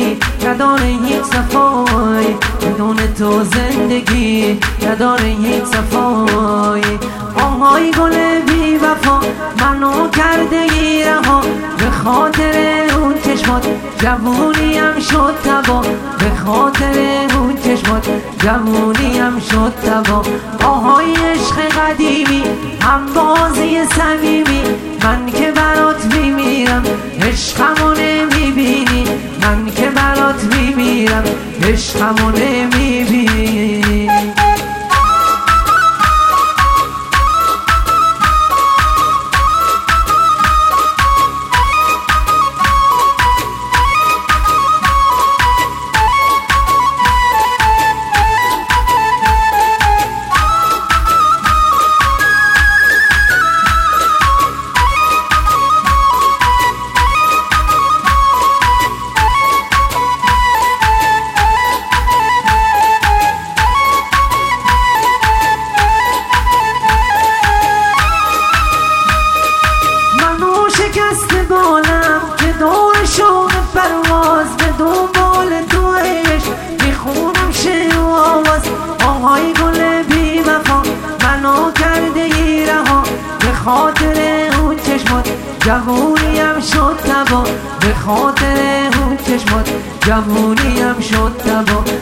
زندگی نداره هیچ صفایی، بدون تو زندگی نداره هیچ صفایی. آهای گل بی وفا منو کرده رها، به خاطر اون چشمات جوونیم شد تبا، به خاطر اون چشمات جوونیم شد تبا. آهای عشق قدیمی هم بازی صمیمی، من که برات میمیرم عشقمو نمیبینی، من که برات میمیرم عشقمو نمیبینی. بالم که دور شوق پرواز به دنبال تو عشق میخونم شعر و آواز. آهای گل بی وفا منو کرده رها، به خاطر اون چشمات جوونیم شد تبا، به خاطر اون چشمات جوونیم شد تبا.